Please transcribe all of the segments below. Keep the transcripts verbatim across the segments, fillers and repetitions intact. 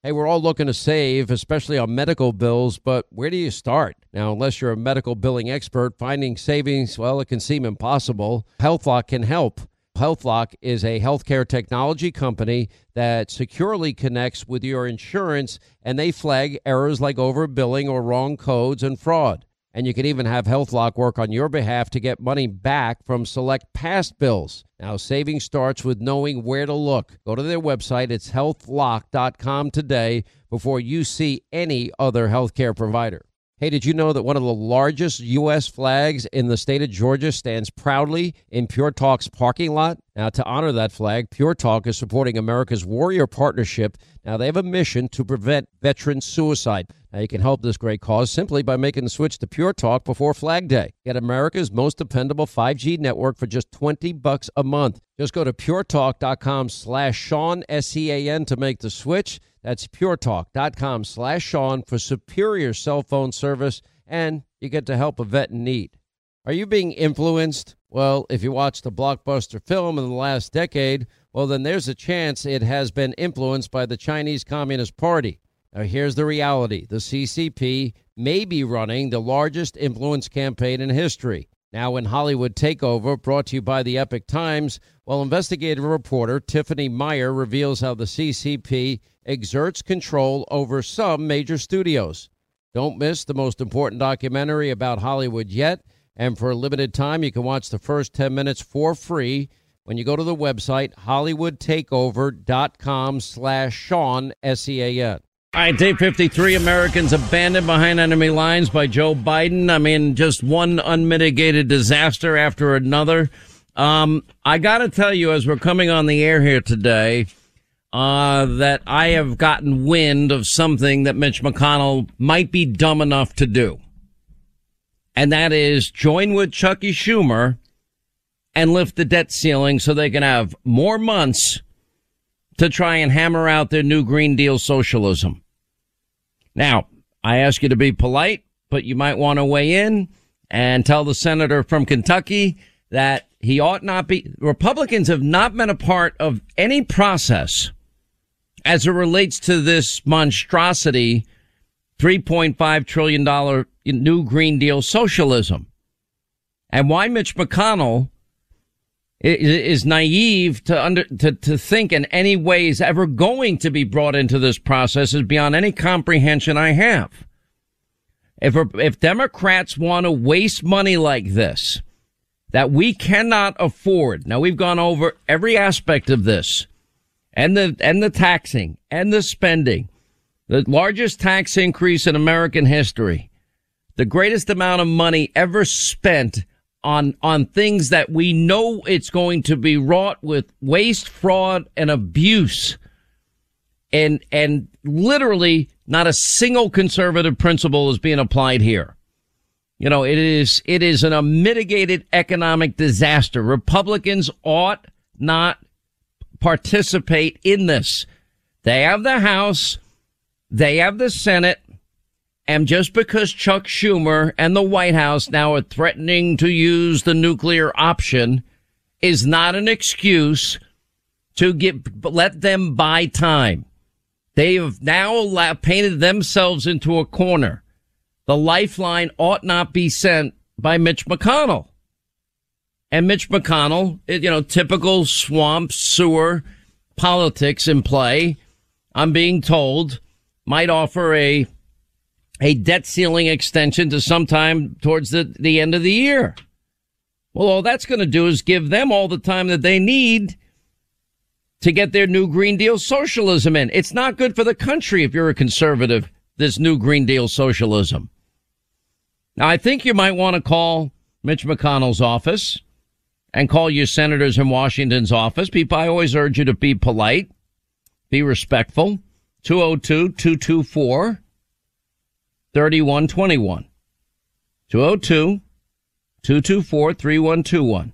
Hey, we're all looking to save, especially on medical bills, but where do you start? Now, unless you're a medical billing expert, finding savings, well, it can seem impossible. HealthLock can help. HealthLock is a healthcare technology company that securely connects with your insurance, and they flag errors like overbilling or wrong codes and fraud. And you can even have HealthLock work on your behalf to get money back from select past bills. Now, saving starts with knowing where to look. Go to their website. It's health lock dot com today before you see any other healthcare provider. Hey, did you know that one of the largest U S flags in the state of Georgia stands proudly in Pure Talk's parking lot? Now, to honor that flag, Pure Talk is supporting America's Warrior Partnership. Now, they have a mission to prevent veteran suicide. Now, you can help this great cause simply by making the switch to Pure Talk before Flag Day. Get America's most dependable five G network for just twenty bucks a month. Just go to puretalk.com slash Sean, S E A N, to make the switch. That's puretalk.com slash Sean for superior cell phone service, and you get to help a vet in need. Are you being influenced? Well, if you watched a blockbuster film in the last decade, well, then there's a chance it has been influenced by the Chinese Communist Party. Now, here's the reality. The C C P may be running the largest influence campaign in history. Now, in Hollywood Takeover, brought to you by the Epic Times, well, investigative reporter Tiffany Meyer reveals how the C C P exerts control over some major studios. Don't miss the most important documentary about Hollywood yet. And for a limited time, you can watch the first ten minutes for free when you go to the website hollywoodtakeover.com slash Sean, S E A N. All right, day fifty-three, Americans abandoned behind enemy lines by Joe Biden. I mean, just one unmitigated disaster after another. Um, I got to tell you, as we're coming on the air here today, uh, that I have gotten wind of something that Mitch McConnell might be dumb enough to do. And that is join with Chuckie Schumer and lift the debt ceiling so they can have more months to try and hammer out their new Green Deal socialism. Now, I ask you to be polite, but you might want to weigh in and tell the senator from Kentucky that he ought not be. Republicans have not been a part of any process as it relates to this monstrosity, three point five trillion dollars new Green Deal socialism. And why Mitch McConnell is naive to under to, to think in any way is ever going to be brought into this process is beyond any comprehension I have. If if Democrats want to waste money like this, that we cannot afford. Now, we've gone over every aspect of this, and the and the taxing and the spending, the largest tax increase in American history, the greatest amount of money ever spent on on things that we know it's going to be wrought with waste, fraud, and abuse. And and literally not a single conservative principle is being applied here. You know, it is it is an unmitigated economic disaster. Republicans ought not participate in this. They have the House, they have the Senate. And just because Chuck Schumer and the White House now are threatening to use the nuclear option is not an excuse to get, let them buy time. They have now allowed, painted themselves into a corner. The lifeline ought not be sent by Mitch McConnell. And Mitch McConnell, you know, typical swamp sewer politics in play, I'm being told, might offer a a debt ceiling extension to sometime towards the, the end of the year. Well, all that's going to do is give them all the time that they need to get their new Green Deal socialism in. It's not good for the country if you're a conservative, this new Green Deal socialism. Now, I think you might want to call Mitch McConnell's office and call your senators in Washington's office. People, I always urge you to be polite, be respectful. two oh two, two two four three one two one. two oh two, two two four, three one two one.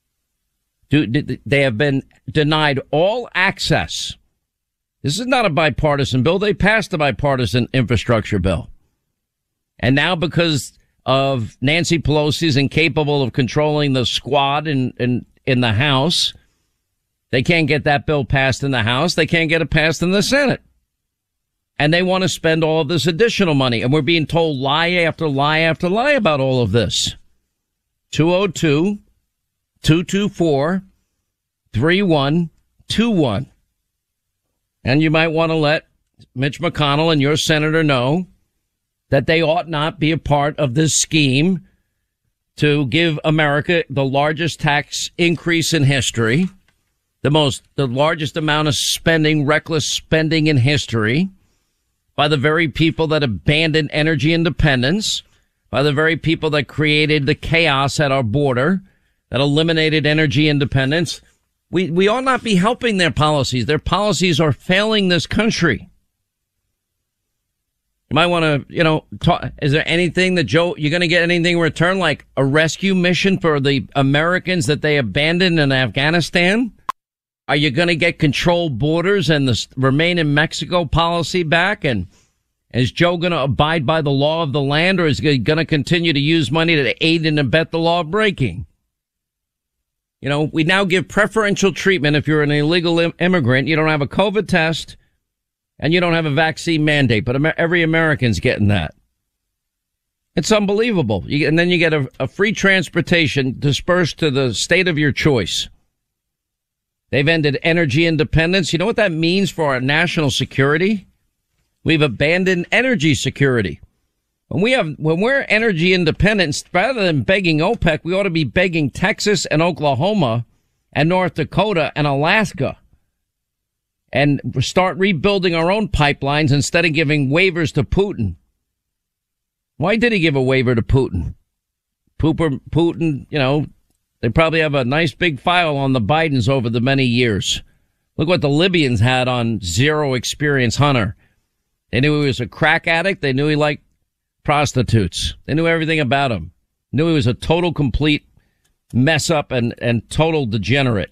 They have been denied all access. This is not a bipartisan bill. They passed a bipartisan infrastructure bill. And now because of Nancy Pelosi's incapable of controlling the squad in, in, in the House, they can't get that bill passed in the House. They can't get it passed in the Senate. And they want to spend all of this additional money. And we're being told lie after lie after lie about all of this. two oh two, two two four, three one two one. And you might want to let Mitch McConnell and your senator know that they ought not be a part of this scheme to give America the largest tax increase in history, the most, the largest amount of spending, reckless spending in history, by the very people that abandoned energy independence, by the very people that created the chaos at our border, that eliminated energy independence. We, we ought not be helping their policies. Their policies are failing this country. You might want to, you know, talk, is there anything that Joe, you're going to get anything in return, like a rescue mission for the Americans that they abandoned in Afghanistan? Are you going to get controlled borders and the remain in Mexico policy back? And is Joe going to abide by the law of the land, or is he going to continue to use money to aid and abet the law breaking? You know, we now give preferential treatment if you're an illegal im- immigrant, you don't have a COVID test, and you don't have a vaccine mandate, but Amer- every American's getting that. It's unbelievable. You, and then you get a, a free transportation dispersed to the state of your choice. They've ended energy independence. You know what that means for our national security? We've abandoned energy security. When we have, when we're energy independent, rather than begging OPEC, we ought to be begging Texas and Oklahoma and North Dakota and Alaska, and start rebuilding our own pipelines instead of giving waivers to Putin. Why did he give a waiver to Putin? Pooper, Putin, you know, they probably have a nice big file on the Bidens over the many years. Look what the Libyans had on Zero Experience Hunter. They knew he was a crack addict. They knew he liked prostitutes. They knew everything about him. Knew he was a total, complete mess up and, and total degenerate.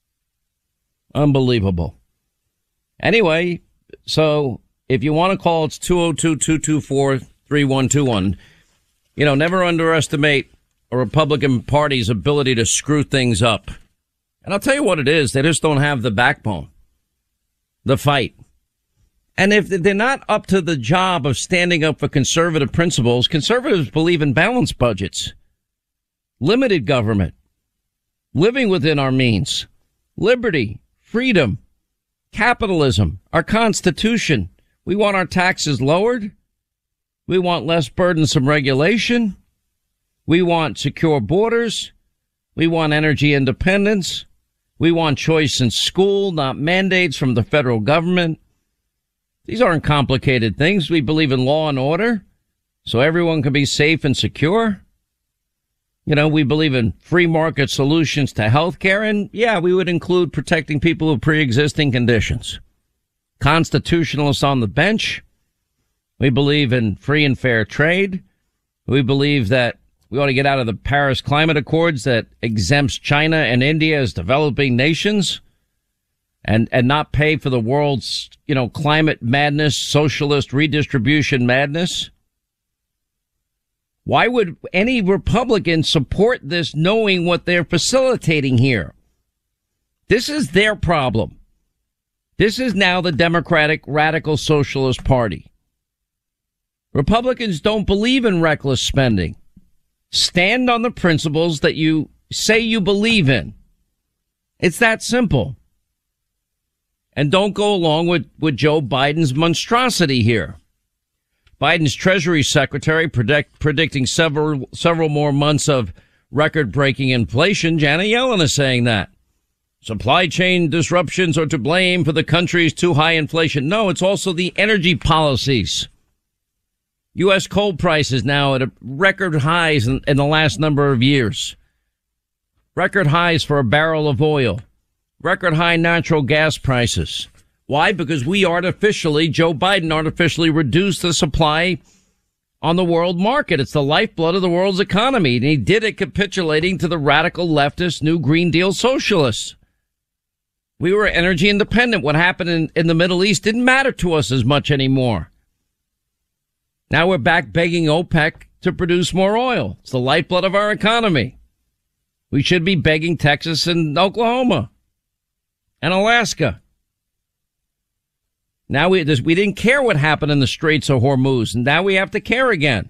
Unbelievable. Anyway, so if you want to call, it's two oh two, two two four, three one two one. You know, never underestimate a Republican Party's ability to screw things up. And I'll tell you what it is. They just don't have the backbone, the fight. And if they're not up to the job of standing up for conservative principles, conservatives believe in balanced budgets, limited government, living within our means, liberty, freedom, capitalism, our Constitution. We want our taxes lowered. We want less burdensome regulation. We want secure borders. We want energy independence. We want choice in school, not mandates from the federal government. These aren't complicated things. We believe in law and order, so everyone can be safe and secure. You know, we believe in free market solutions to health care, and yeah, we would include protecting people with pre-existing conditions. Constitutionalists on the bench. We believe in free and fair trade. We believe that we ought to get out of the Paris Climate Accords that exempts China and India as developing nations, and and not pay for the world's, you know, climate madness, socialist redistribution madness. Why would any Republican support this knowing what they're facilitating here? This is their problem. This is now the Democratic Radical Socialist Party. Republicans don't believe in reckless spending. Stand on the principles that you say you believe in. It's that simple. And don't go along with, with Joe Biden's monstrosity here. Biden's Treasury Secretary predict, predicting several several more months of record-breaking inflation. Janet Yellen is saying that. Supply chain disruptions are to blame for the country's too high inflation. No, it's also the energy policies. U S coal prices now at a record highs in, in the last number of years. Record highs for a barrel of oil. Record high natural gas prices. Why? Because we artificially, Joe Biden artificially reduced the supply on the world market. It's the lifeblood of the world's economy. And he did it capitulating to the radical leftist New Green Deal socialists. We were energy independent. What happened in, in the Middle East didn't matter to us as much anymore. Now we're back begging OPEC to produce more oil. It's the lifeblood of our economy. We should be begging Texas and Oklahoma and Alaska. Now we this, we didn't care what happened in the Straits of Hormuz, and now we have to care again.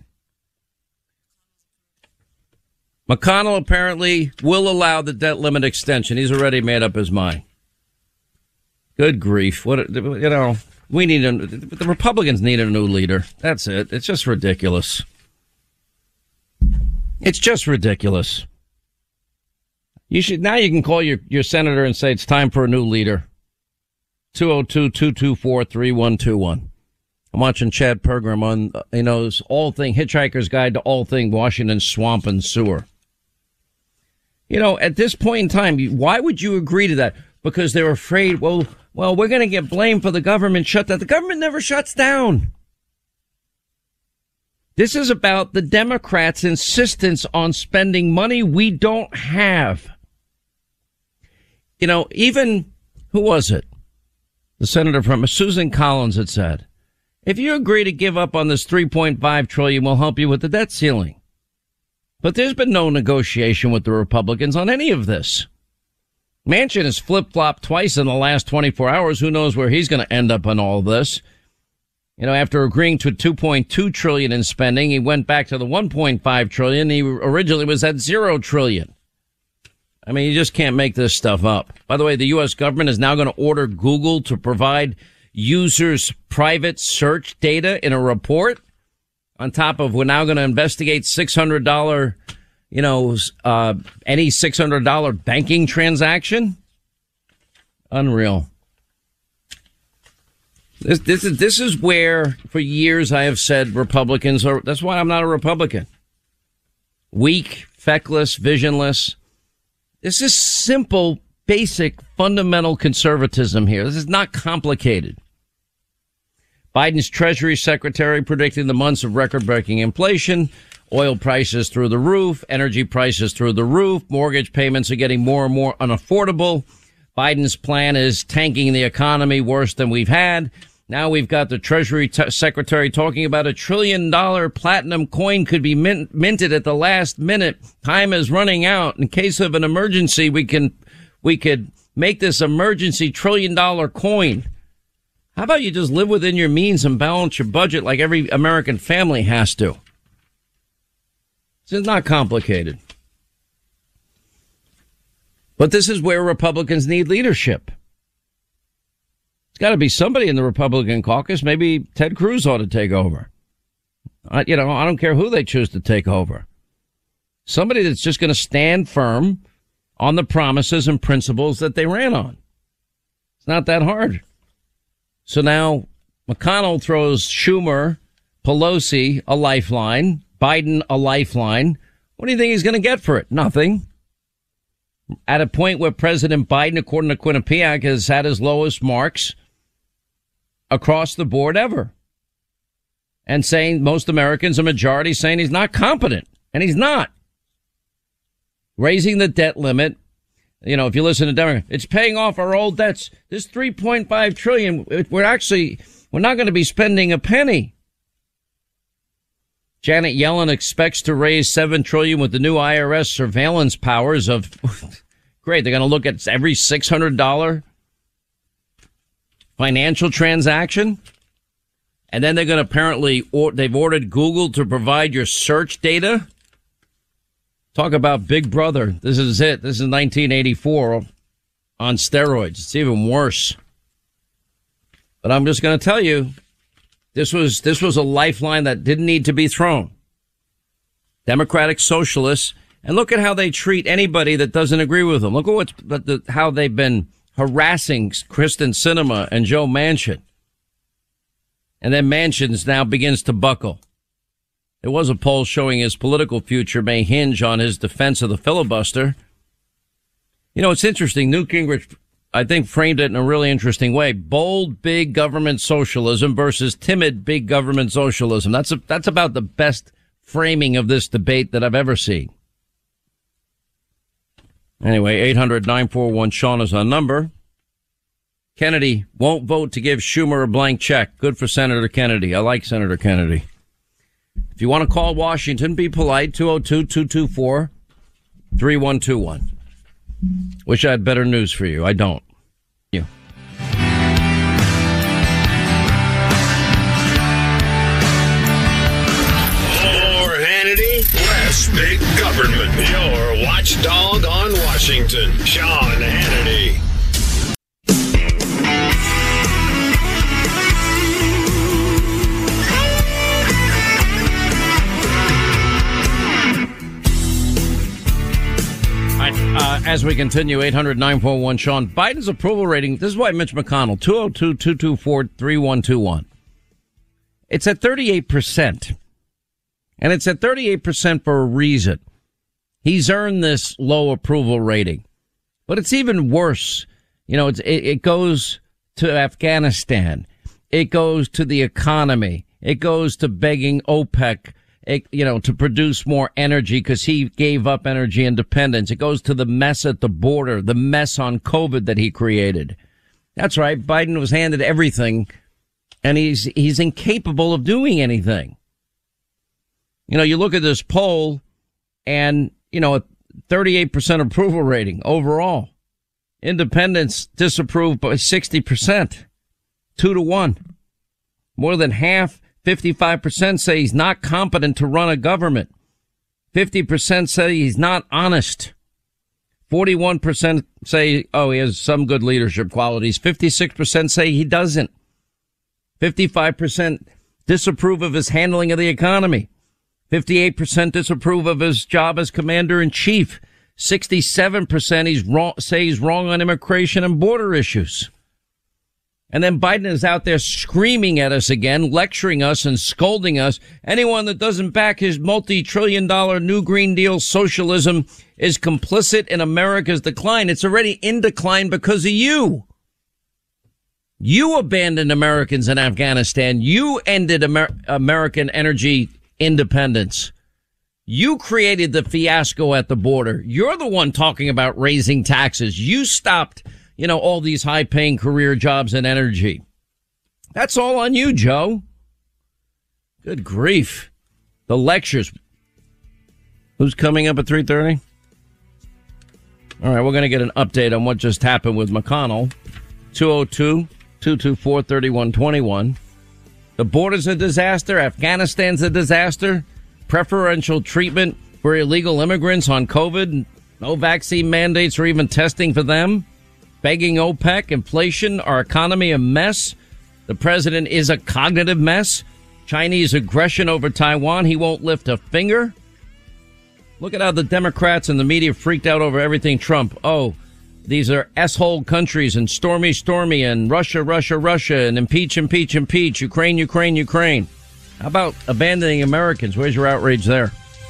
McConnell apparently will allow the debt limit extension. He's already made up his mind. Good grief. What, you know, we need a, the Republicans need a new leader. That's it. It's just ridiculous. It's just ridiculous. You should, now you can call your, your senator and say it's time for a new leader. two oh two, two two four, three one two one. I'm watching Chad Pergram on, you know, this all thing, Hitchhiker's Guide to All Thing Washington Swamp and Sewer. You know, at this point in time, why would you agree to that? Because they're afraid, well, well, we're going to get blamed for the government shutdown. The government never shuts down. This is about the Democrats' insistence on spending money we don't have. You know, even, who was it? The senator from Susan Collins had said, if you agree to give up on this three point five trillion dollars, we'll help you with the debt ceiling. But there's been no negotiation with the Republicans on any of this. Manchin has flip-flopped twice in the last twenty-four hours. Who knows where he's going to end up on all this? You know, after agreeing to two point two trillion dollars in spending, he went back to the one point five trillion dollars. He originally was at zero trillion dollars. I mean, you just can't make this stuff up. By the way, the U S government is now going to order Google to provide users' private search data in a report. On top of, we're now going to investigate six hundred dollars, you know, uh, any six hundred dollars banking transaction. Unreal. This, this is, this is where for years I have said Republicans are, that's why I'm not a Republican. Weak, feckless, visionless. This is simple, basic, fundamental conservatism here. This is not complicated. Biden's Treasury Secretary predicting the months of record-breaking inflation, oil prices through the roof, energy prices through the roof, mortgage payments are getting more and more unaffordable. Biden's plan is tanking the economy worse than we've had. Now we've got the Treasury t- Secretary talking about a trillion dollar platinum coin could be mint- minted at the last minute. Time is running out. In case of an emergency, we can, we could make this emergency trillion dollar coin. How about you just live within your means and balance your budget like every American family has to? This is not complicated. But this is where Republicans need leadership. It's got to be somebody in the Republican caucus. Maybe Ted Cruz ought to take over. I, you know, I don't care who they choose to take over. Somebody that's just going to stand firm on the promises and principles that they ran on. It's not that hard. So now McConnell throws Schumer, Pelosi a lifeline, Biden a lifeline. What do you think he's going to get for it? Nothing. At a point where President Biden, according to Quinnipiac, has had his lowest marks across the board ever. And saying most Americans, a majority, saying he's not competent. And he's not. Raising the debt limit. You know, if you listen to Democrats, it's paying off our old debts. This three point five trillion dollars, we're actually, we're not going to be spending a penny. Janet Yellen expects to raise seven trillion dollars with the new I R S surveillance powers of, great, they're going to look at every six hundred dollars financial transaction. And then they're going to apparently, or, they've ordered Google to provide your search data. Talk about Big Brother. This is it. This is nineteen eighty-four on steroids. It's even worse. But I'm just going to tell you, this was this was a lifeline that didn't need to be thrown. Democratic socialists, and look at how they treat anybody that doesn't agree with them. Look at what's, the, how they've been harassing Kristen Sinema and Joe Manchin. And then Manchin now begins to buckle. There was a poll showing his political future may hinge on his defense of the filibuster. You know, it's interesting. Newt Gingrich, I think, framed it in a really interesting way. Bold, big government socialism versus timid, big government socialism. That's a, that's about the best framing of this debate that I've ever seen. Anyway, eight hundred, nine four one, Sean is our number. Kennedy won't vote to give Schumer a blank check. Good for Senator Kennedy. I like Senator Kennedy. If you want to call Washington, be polite. two oh two, two two four, three one two one. Wish I had better news for you. I don't. You. Washington, Sean Hannity. Uh, as we continue, eight hundred nine four one Sean, Biden's approval rating, this is why Mitch McConnell, two oh two, two two four, three one two one. It's at thirty-eight percent. And it's at thirty-eight percent for a reason. He's earned this low approval rating. But it's even worse. You know, it's, it, it goes to Afghanistan. It goes to the economy. It goes to begging OPEC, It, you know, to produce more energy because he gave up energy independence. It goes to the mess at the border, the mess on COVID that he created. That's right. Biden was handed everything, and he's he's incapable of doing anything. You know, you look at this poll, and, you know, a thirty-eight percent approval rating overall. Independents disapproved by sixty percent, two to one. More than half. fifty-five percent say he's not competent to run a government. fifty percent say he's not honest. forty-one percent say, oh, he has some good leadership qualities. fifty-six percent say he doesn't. fifty-five percent disapprove of his handling of the economy. fifty-eight percent disapprove of his job as commander in chief. sixty-seven percent he's wrong, say he's wrong on immigration and border issues. And then Biden is out there screaming at us again, lecturing us and scolding us. Anyone that doesn't back his multi-trillion dollar new Green Deal socialism is complicit in America's decline. It's already in decline because of you. You abandoned Americans in Afghanistan. You ended Amer- American energy independence. You created the fiasco at the border. You're the one talking about raising taxes. You stopped, you know, all these high paying career jobs in energy. That's all on you, Joe. Good grief. The lectures. Who's coming up at three thirty? All right, we're going to get an update on what just happened with McConnell. two oh two, two two four, three one two one. The border's a disaster. Afghanistan's a disaster. Preferential treatment for illegal immigrants on COVID. No vaccine mandates or even testing for them. Begging OPEC, inflation, our economy a mess. The president is a cognitive mess. Chinese aggression over Taiwan, he won't lift a finger. Look at how the Democrats and the media freaked out over everything Trump. Oh, these are S-hole countries and stormy, stormy and Russia, Russia, Russia and impeach, impeach, impeach, Ukraine, Ukraine, Ukraine. How about abandoning Americans? Where's your outrage there?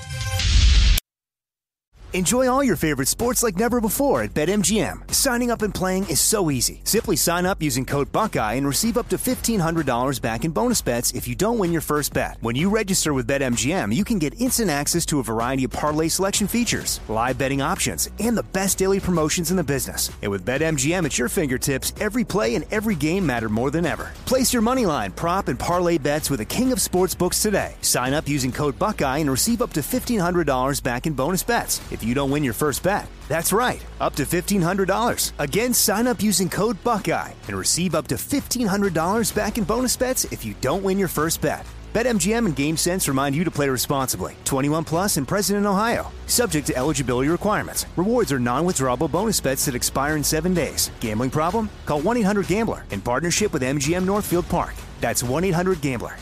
Enjoy all your favorite sports like never before at BetMGM. Signing up and playing is so easy. Simply sign up using code Buckeye and receive up to fifteen hundred dollars back in bonus bets if you don't win your first bet. When you register with BetMGM, you can get instant access to a variety of parlay selection features, live betting options, and the best daily promotions in the business. And with BetMGM at your fingertips, every play and every game matter more than ever. Place your moneyline, prop, and parlay bets with the king of sportsbooks today. Sign up using code Buckeye and receive up to fifteen hundred dollars back in bonus bets if you don't win your first bet. That's right, up to fifteen hundred dollars. Again, sign up using code Buckeye and receive up to fifteen hundred dollars back in bonus bets if you don't win your first bet. BetMGM and GameSense remind you to play responsibly. twenty-one plus and present in Ohio. Subject to eligibility requirements. Rewards are non-withdrawable bonus bets that expire in seven days. Gambling problem? Call one eight hundred gambler in partnership with M G M Northfield Park. That's one eight hundred gambler.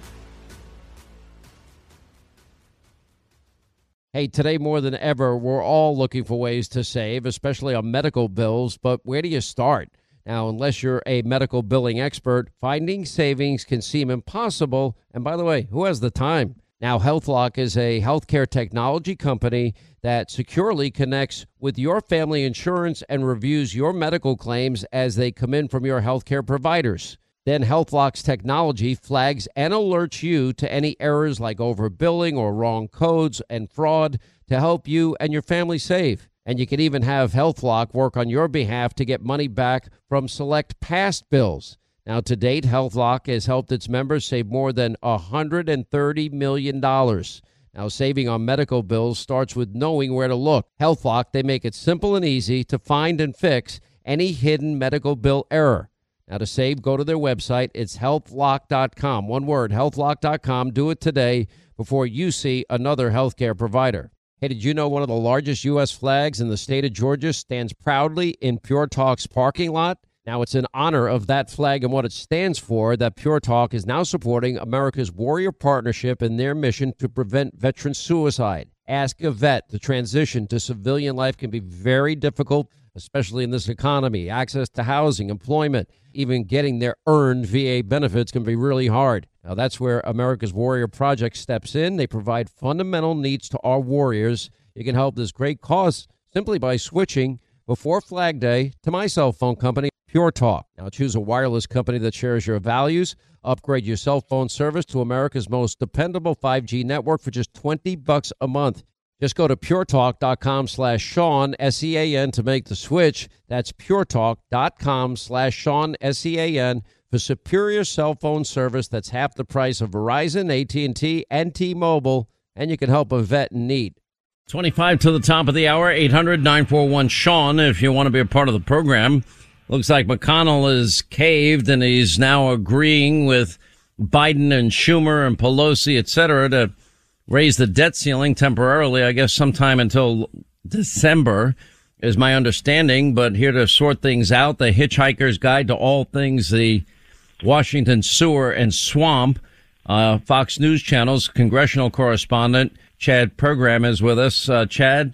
Hey, today more than ever, we're all looking for ways to save, especially on medical bills. But where do you start? Now, unless you're a medical billing expert, finding savings can seem impossible. And by the way, who has the time? Now, HealthLock is a healthcare technology company that securely connects with your family insurance and reviews your medical claims as they come in from your healthcare providers. Then HealthLock's technology flags and alerts you to any errors like overbilling or wrong codes and fraud to help you and your family save. And you can even have HealthLock work on your behalf to get money back from select past bills. Now, to date, HealthLock has helped its members save more than one hundred thirty million dollars. Now, saving on medical bills starts with knowing where to look. HealthLock, they make it simple and easy to find and fix any hidden medical bill error. Now, to save, go to their website. It's health lock dot com. One word, health lock dot com. Do it today before you see another healthcare provider. Hey, did you know one of the largest U S flags in the state of Georgia stands proudly in Pure Talk's parking lot? Now, it's in honor of that flag and what it stands for that Pure Talk is now supporting America's Warrior Partnership in their mission to prevent veteran suicide. Ask a vet. The transition to civilian life can be very difficult, especially in this economy. Access to housing, employment, even getting their earned V A benefits can be really hard. Now, that's where America's Warrior Project steps in. They provide fundamental needs to our warriors. You can help this great cause simply by switching before Flag Day to my cell phone company, Pure Talk. Now, choose a wireless company that shares your values. Upgrade your cell phone service to America's most dependable five G network for just twenty bucks a month. Just go to puretalk.com slash Sean, S E A N, to make the switch. That's puretalk.com slash Sean, S E A N, for superior cell phone service that's half the price of Verizon, A T and T, and T-Mobile, and you can help a vet in need. twenty-five to the top of the hour, eight hundred nine four one Sean, if you want to be a part of the program. Looks like McConnell is caved, and he's now agreeing with Biden and Schumer and Pelosi, et cetera, to raise the debt ceiling temporarily, I guess sometime until December is my understanding. But here to sort things out, the Hitchhiker's Guide to All Things the Washington Sewer and Swamp, uh, Fox News Channel's congressional correspondent, Chad Pergram, is with us. Uh, Chad,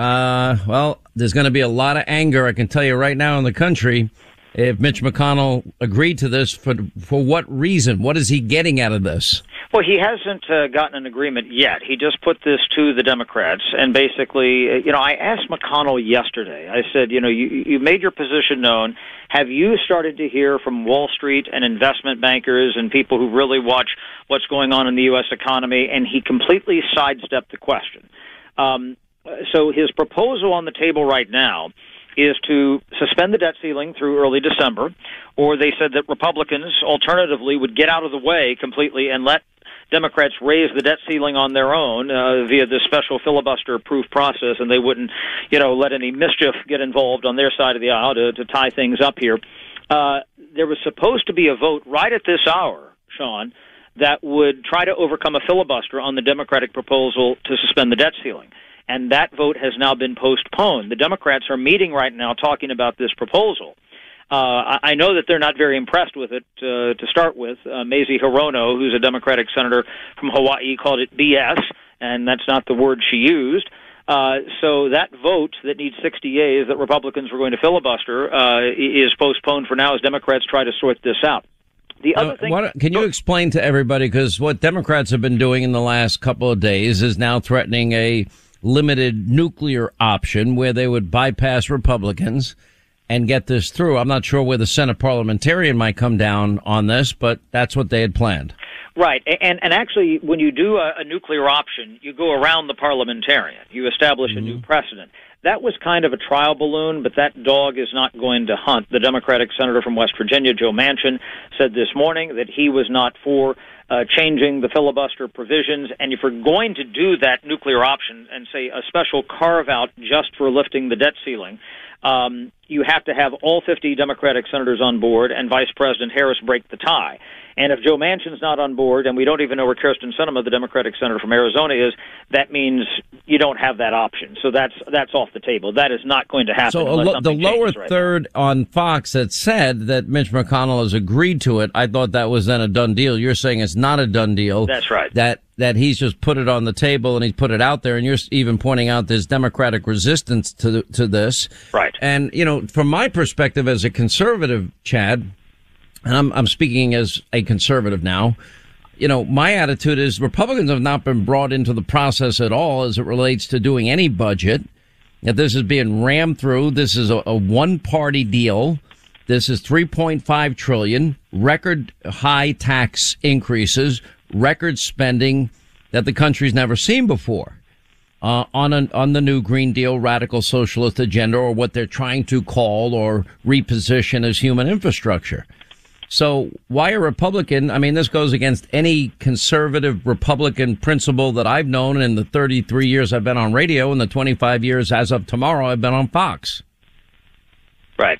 uh, well, there's going to be a lot of anger, I can tell you right now, in the country if Mitch McConnell agreed to this. For for what reason? What is he getting out of this? Well, he hasn't uh, gotten an agreement yet. He just put this to the Democrats, and basically, you know, I asked McConnell yesterday. I said, you know, you, you made your position known. Have you started to hear from Wall Street and investment bankers and people who really watch what's going on in the U S economy? And he completely sidestepped the question. Um, so his proposal on the table right now is to suspend the debt ceiling through early December, or they said that Republicans alternatively would get out of the way completely and let Democrats raise the debt ceiling on their own uh, via this special filibuster-proof process, and they wouldn't, you know, let any mischief get involved on their side of the aisle to, to tie things up here. Uh, there was supposed to be a vote right at this hour, Sean, that would try to overcome a filibuster on the Democratic proposal to suspend the debt ceiling. And that vote has now been postponed. The Democrats are meeting right now talking about this proposal. Uh, I know that they're not very impressed with it uh, to start with. Uh, Mazie Hirono, who's a Democratic senator from Hawaii, called it B S, and that's not the word she used. Uh, so that vote that needs sixty yeas that Republicans were going to filibuster uh, is postponed for now as Democrats try to sort this out. The other uh, thing, what, can you explain to everybody, because what Democrats have been doing in the last couple of days is now threatening a limited nuclear option where they would bypass Republicans and get this through. I'm not sure where the Senate parliamentarian might come down on this, but that's what they had planned. Right. And and actually, when you do a, a nuclear option, you go around the parliamentarian. You establish mm-hmm. a new precedent. That was kind of a trial balloon, but that dog is not going to hunt. The Democratic senator from West Virginia, Joe Manchin, said this morning that he was not for uh, changing the filibuster provisions. And if you're going to do that nuclear option and, say, a special carve-out just for lifting the debt ceiling, um, you have to have all fifty Democratic senators on board and Vice President Harris break the tie. And if Joe Manchin's not on board, and we don't even know where Kirsten Sinema, the Democratic senator from Arizona, is, that means you don't have that option. So that's that's off the table. That is not going to happen. So lo- the lower right third now. On Fox that said that Mitch McConnell has agreed to it, I thought that was then a done deal. You're saying it's not a done deal. That's right. That that he's just put it on the table and he's put it out there, and you're even pointing out there's Democratic resistance to to this. Right. And, you know, from my perspective as a conservative, Chad, and I'm, I'm speaking as a conservative now, you know, my attitude is Republicans have not been brought into the process at all as it relates to doing any budget. That this is being rammed through. This is a, a one-party deal. This is three point five trillion dollars, record high tax increases, record spending that the country's never seen before. Uh, on an, on the new Green Deal radical socialist agenda, or what they're trying to call or reposition as human infrastructure. So why a Republican? I mean, this goes against any conservative Republican principle that I've known in the thirty-three years I've been on radio and the twenty-five years as of tomorrow I've been on Fox. Right.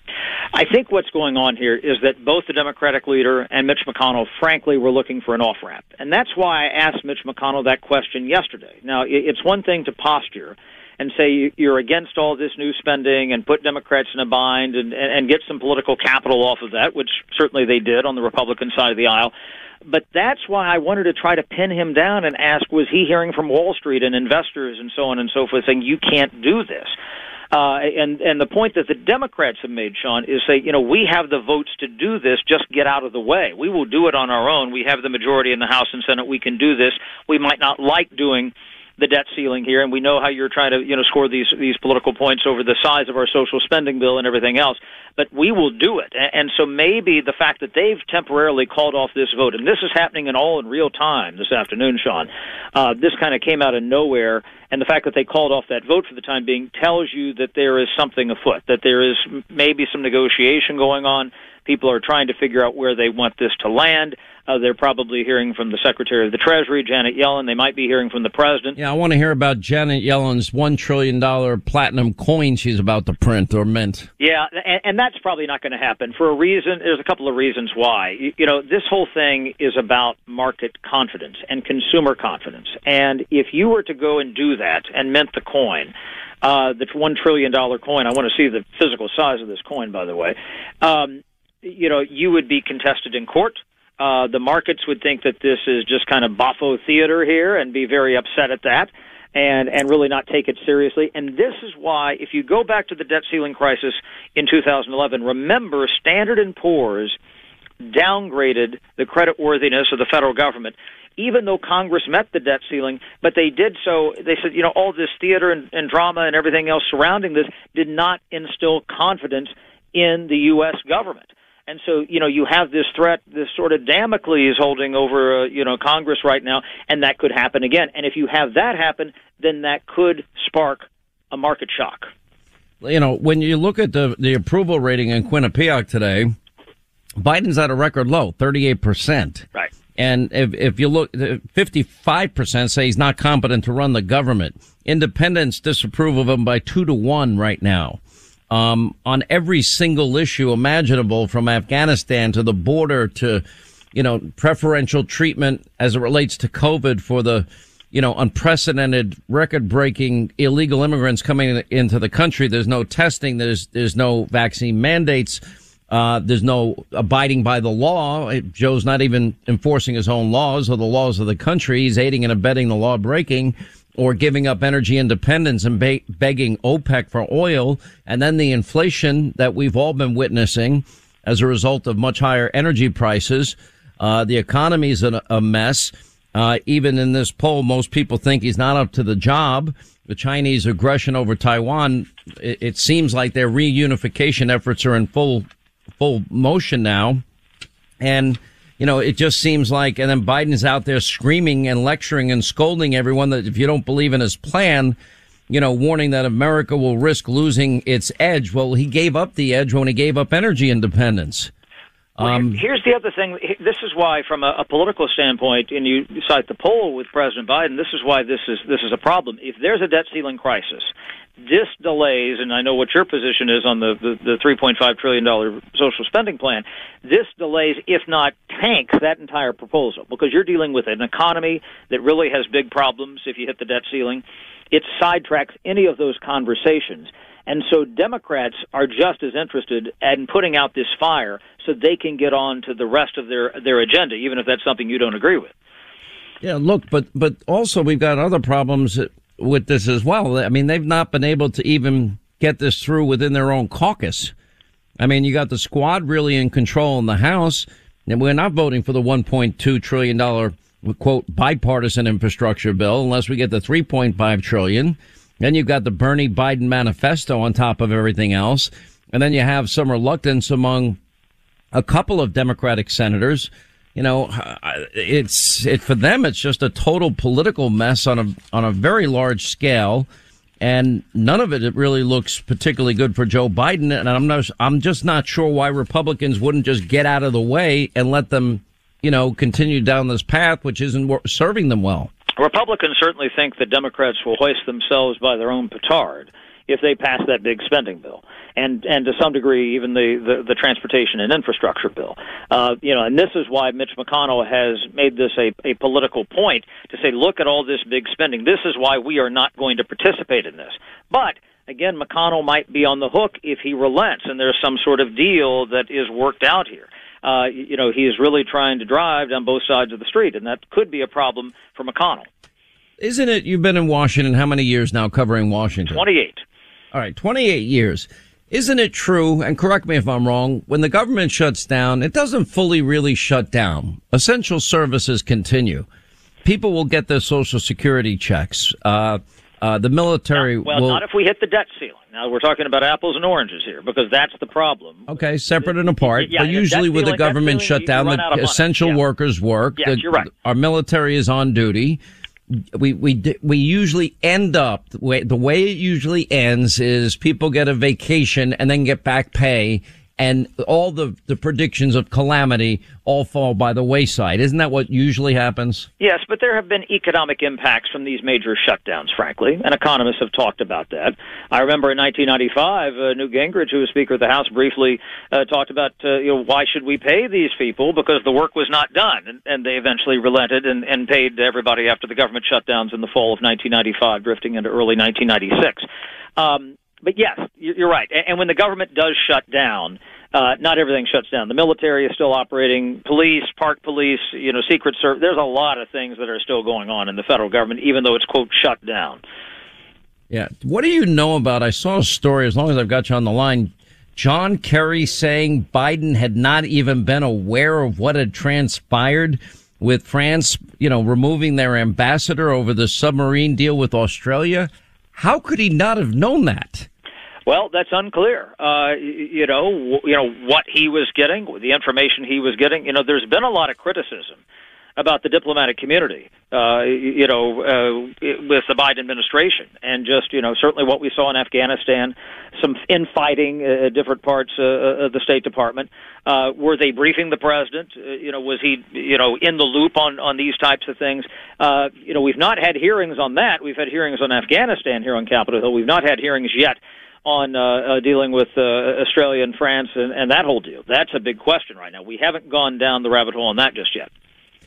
I think what's going on here is that both the Democratic leader and Mitch McConnell, frankly, were looking for an off-ramp. And that's why I asked Mitch McConnell that question yesterday. Now, it's one thing to posture and say you're against all this new spending and put Democrats in a bind and, and get some political capital off of that, which certainly they did on the Republican side of the aisle. But that's why I wanted to try to pin him down and ask, was he hearing from Wall Street and investors and so on and so forth saying, you can't do this? Uh, and, and the point that the Democrats have made, Sean, is say, you know, we have the votes to do this, just get out of the way. We will do it on our own. We have the majority in the House and Senate. We can do this. We might not like doing the debt ceiling here, and we know how you're trying to, you know, score these these political points over the size of our social spending bill and everything else, but we will do it. And, and so maybe the fact that they've temporarily called off this vote, and this is happening in all in real time this afternoon, Sean, uh, this kind of came out of nowhere, and the fact that they called off that vote for the time being tells you that there is something afoot, that there is maybe some negotiation going on. People are trying to figure out where they want this to land. Uh, they're probably hearing from the Secretary of the Treasury, Janet Yellen. They might be hearing from the President. Yeah, I want to hear about Janet Yellen's one trillion dollars platinum coin she's about to print or mint. Yeah, and, and that's probably not going to happen for a reason. There's a couple of reasons why. You, you know, this whole thing is about market confidence and consumer confidence. And if you were to go and do that and mint the coin, uh, the one trillion dollars coin, I want to see the physical size of this coin, by the way, um, you know, you would be contested in court. Uh, the markets would think that this is just kind of boffo theater here and be very upset at that and, and really not take it seriously. And this is why, if you go back to the debt ceiling crisis in two thousand eleven, remember Standard and Poor's downgraded the creditworthiness of the federal government, even though Congress met the debt ceiling, but they did so, they said, you know, all this theater and, and drama and everything else surrounding this did not instill confidence in the U S government. And so, you know, you have this threat, this sort of Damocles holding over, uh, you know, Congress right now, and that could happen again. And if you have that happen, then that could spark a market shock. You know, when you look at the, the approval rating in Quinnipiac today, Biden's at a record low, thirty-eight percent. Right. And if, if you look, fifty-five percent say he's not competent to run the government. Independents disapprove of him by two to one right now. Um, on every single issue imaginable, from Afghanistan to the border to, you know, preferential treatment as it relates to COVID for the, you know, unprecedented, record-breaking illegal immigrants coming into the country. There's no testing. There's there's no vaccine mandates. Uh, there's no abiding by the law. Joe's not even enforcing his own laws or the laws of the country. He's aiding and abetting the law breaking, or giving up energy independence and be- begging OPEC for oil, and then the inflation that we've all been witnessing as a result of much higher energy prices. Uh, the economy's a, a mess. Uh, even in this poll, most people think he's not up to the job. The Chinese aggression over Taiwan, it, it seems like their reunification efforts are in full, full motion now. And you know, it just seems like, and then Biden's out there screaming and lecturing and scolding everyone that if you don't believe in his plan, you know, warning that America will risk losing its edge. Well, he gave up the edge when he gave up energy independence. Um, well, here's the other thing. This is why, from a, a political standpoint, and you cite the poll with President Biden, this is why this is this is a problem. If there's a debt ceiling crisis, this delays, and I know what your position is on the, the, the three point five trillion dollars social spending plan, this delays, if not tanks, that entire proposal, because you're dealing with an economy that really has big problems if you hit the debt ceiling. It sidetracks any of those conversations. And so Democrats are just as interested in putting out this fire so they can get on to the rest of their, their agenda, even if that's something you don't agree with. Yeah, look, but but also we've got other problems with this as well. I mean, they've not been able to even get this through within their own caucus. I mean, you got the squad really in control in the House, and we're not voting for the one point two trillion dollars, quote, bipartisan infrastructure bill unless we get the three point five trillion dollars. Then you've got the Bernie Biden manifesto on top of everything else. And then you have some reluctance among a couple of Democratic senators. You know, it's it for them, it's just a total political mess on a on a very large scale. And none of it, it really looks particularly good for Joe Biden. And I'm not, I'm just not sure why Republicans wouldn't just get out of the way and let them, you know, continue down this path, which isn't serving them well. Republicans certainly think that Democrats will hoist themselves by their own petard if they pass that big spending bill, and and to some degree even the the, the transportation and infrastructure bill. Uh, you know, and this is why Mitch McConnell has made this a, a political point to say, look at all this big spending. This is why we are not going to participate in this. But again, McConnell might be on the hook if he relents, and there's some sort of deal that is worked out here. Uh, you know, he is really trying to drive down both sides of the street, and that could be a problem for McConnell. Isn't it? You've been in Washington how many years now covering Washington? twenty-eight. All right, twenty-eight years. Isn't it true, and correct me if I'm wrong, when the government shuts down, it doesn't fully really shut down. Essential services continue. People will get their Social Security checks. Uh, uh, the military no, well, will... not if we hit the debt ceiling. Now, we're talking about apples and oranges here, because that's the problem. Okay, separate and apart. Yeah, but usually with ceiling, the government ceiling, shut down, the essential yeah. workers work. Yes, the, you're right. Our military is on duty. We we we usually end up the way, the way it usually ends is people get a vacation and then get back pay, and all the the predictions of calamity all fall by the wayside. Isn't that what usually happens? Yes, but there have been economic impacts from these major shutdowns, frankly, and economists have talked about that. I remember in nineteen ninety-five, uh, Newt Gingrich, who was Speaker of the House, briefly uh, talked about, uh, you know, why should we pay these people? Because the work was not done, and, and they eventually relented and, and paid everybody after the government shutdowns in the fall of nineteen ninety-five, drifting into early nineteen ninety-six. Um, but yes, you're right. And when the government does shut down, Uh, not everything shuts down. The military is still operating, police, park police, you know, Secret Service. There's a lot of things that are still going on in the federal government, even though it's, quote, shut down. Yeah. What do you know about, I saw a story, as long as I've got you on the line, John Kerry saying Biden had not even been aware of what had transpired with France, you know, removing their ambassador over the submarine deal with Australia. How could he not have known that? Well, that's unclear. Uh, you know, w- you know what he was getting, the information he was getting. You know, there's been a lot of criticism about the diplomatic community, uh, you know, uh, with the Biden administration, and just, you know, certainly what we saw in Afghanistan, some infighting at different parts uh, of the State Department. Uh, were they briefing the president? Uh, you know, was he, you know, in the loop on, on these types of things? Uh, you know, we've not had hearings on that. We've had hearings on Afghanistan here on Capitol Hill. We've not had hearings yet on uh, uh, dealing with uh, Australia and France and, and that whole deal. That's a big question right now. We haven't gone down the rabbit hole on that just yet.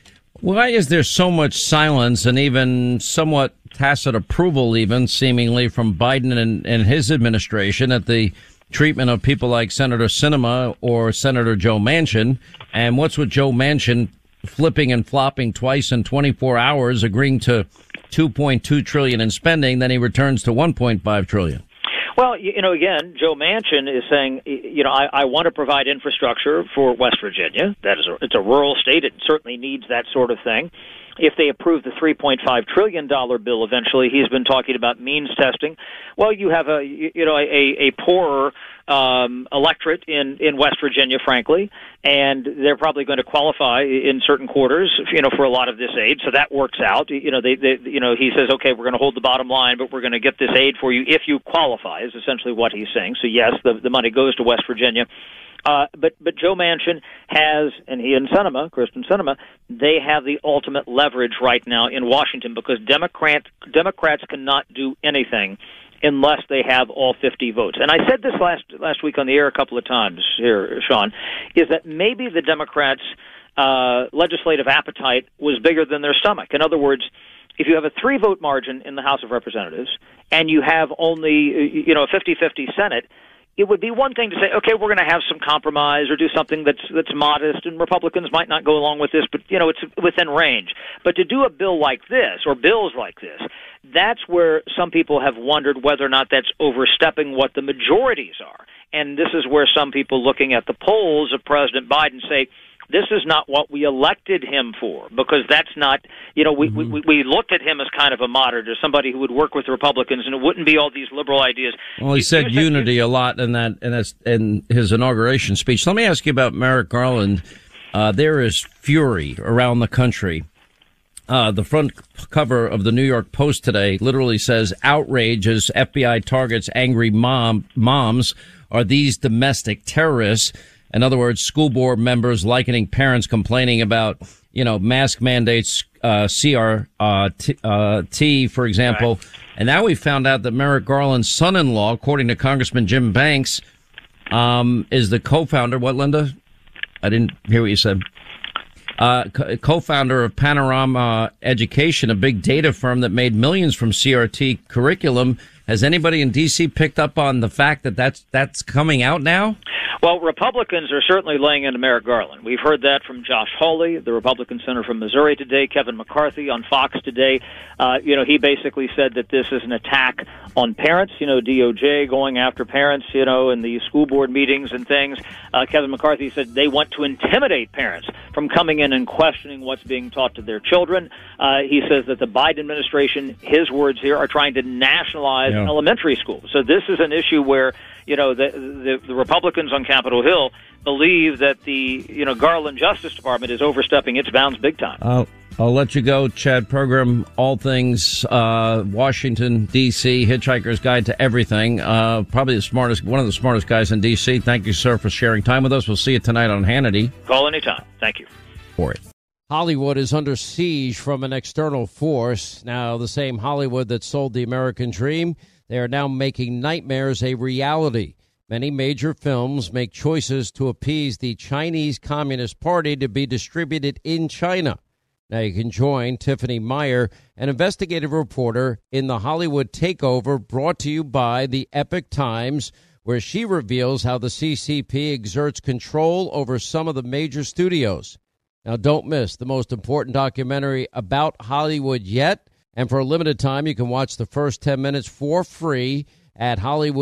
Why is there so much silence and even somewhat tacit approval, even seemingly, from Biden and, and his administration at the treatment of people like Senator Sinema or Senator Joe Manchin? And what's with Joe Manchin flipping and flopping twice in twenty-four hours, agreeing to two point two trillion dollars in spending, then he returns to one point five trillion dollars? Well, you know, again, Joe Manchin is saying, you know, I, I want to provide infrastructure for West Virginia. That is, a, it's a rural state. It certainly needs that sort of thing. If they approve the three point five trillion dollars bill eventually, he's been talking about means testing. Well, you have a, you know, a, a poorer um, electorate in, in West Virginia, frankly, and they're probably going to qualify in certain quarters, you know, for a lot of this aid. So that works out. You know, they, they you know, he says, okay, we're going to hold the bottom line, but we're going to get this aid for you if you qualify, is essentially what he's saying. So yes, the, the money goes to West Virginia. Uh, but, but Joe Manchin has, and he and Sinema, Kristen Sinema, they have the ultimate leverage right now in Washington, because Democrat, Democrats cannot do anything unless they have all fifty votes. And I said this last last week on the air a couple of times here, Sean, is that maybe the Democrats' uh, legislative appetite was bigger than their stomach. In other words, if you have a three-vote margin in the House of Representatives and you have only, you know, a fifty-fifty Senate, it would be one thing to say, okay, we're going to have some compromise or do something that's that's modest, and Republicans might not go along with this, but, you know, it's within range. But to do a bill like this, or bills like this, that's where some people have wondered whether or not that's overstepping what the majorities are. And this is where some people looking at the polls of President Biden say, this is not what we elected him for, because that's not, you know, we, mm-hmm. we we looked at him as kind of a moderate, or somebody who would work with the Republicans, and it wouldn't be all these liberal ideas. Well, he you, said unity a lot in that, in, that, in his inauguration speech. Let me ask you about Merrick Garland. Uh, there is fury around the country. Uh, the front cover of the New York Post today literally says, outrage as F B I targets angry mom moms. Are these domestic terrorists? In other words, school board members likening parents complaining about you know, mask mandates, uh, C R T, uh, T, for example. Right. And now we found out that Merrick Garland's son-in-law, according to Congressman Jim Banks, um, is the co-founder. What, Linda? I didn't hear what you said. Uh, co- co-founder of Panorama Education, a big data firm that made millions from C R T curriculum. Has anybody in D C picked up on the fact that that's, that's coming out now? Well, Republicans are certainly laying into Merrick Garland. We've heard that from Josh Hawley, the Republican senator from Missouri today, Kevin McCarthy on Fox today. Uh, you know, he basically said that this is an attack on parents, you know, D O J going after parents, you know, in the school board meetings and things. Uh, Kevin McCarthy said they want to intimidate parents from coming in and questioning what's being taught to their children. Uh, he says that the Biden administration, his words here, are trying to nationalize yeah. elementary schools. So this is an issue where, you know, the, the, the Republicans on Capitol Hill believe that the, you know, Garland Justice Department is overstepping its bounds big time. I'll, I'll let you go, Chad Program, all things uh, Washington, D C, Hitchhiker's Guide to Everything. Uh, probably the smartest, one of the smartest guys in D C. Thank you, sir, for sharing time with us. We'll see you tonight on Hannity. Call anytime. Thank you. For it. Hollywood is under siege from an external force. Now, the same Hollywood that sold the American dream, they are now making nightmares a reality. Many major films make choices to appease the Chinese Communist Party to be distributed in China. Now you can join Tiffany Meyer, an investigative reporter in the Hollywood Takeover, brought to you by the Epoch Times, where she reveals how the C C P exerts control over some of the major studios. Now, don't miss the most important documentary about Hollywood yet. And for a limited time, you can watch the first ten minutes for free at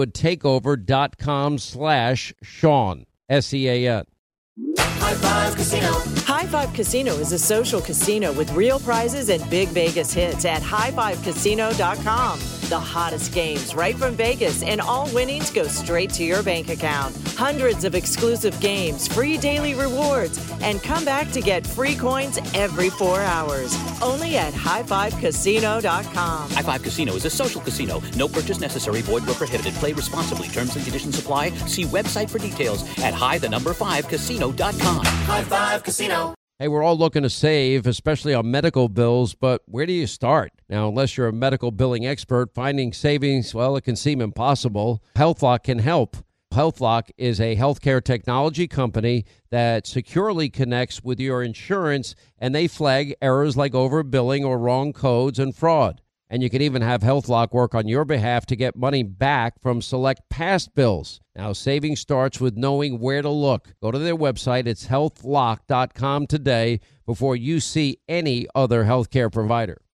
hollywoodtakeover.com slash Sean, S E A N. High Five Casino. High Five Casino is a social casino with real prizes and big Vegas hits at high five casino dot com. The hottest games right from Vegas, and all winnings go straight to your bank account. Hundreds of exclusive games, free daily rewards, and come back to get free coins every four hours. Only at high five casino dot com. High Five Casino is a social casino. No purchase necessary. Void where prohibited. Play responsibly. Terms and conditions apply. See website for details at high the number five casino dot com. High Five Casino. Hey, we're all looking to save, especially on medical bills, but where do you start? Now, unless you're a medical billing expert, finding savings, well, it can seem impossible. HealthLock can help. HealthLock is a healthcare technology company that securely connects with your insurance, and they flag errors like overbilling or wrong codes and fraud. And you can even have HealthLock work on your behalf to get money back from select past bills. Now, saving starts with knowing where to look. Go to their website. It's health lock dot com today before you see any other healthcare provider.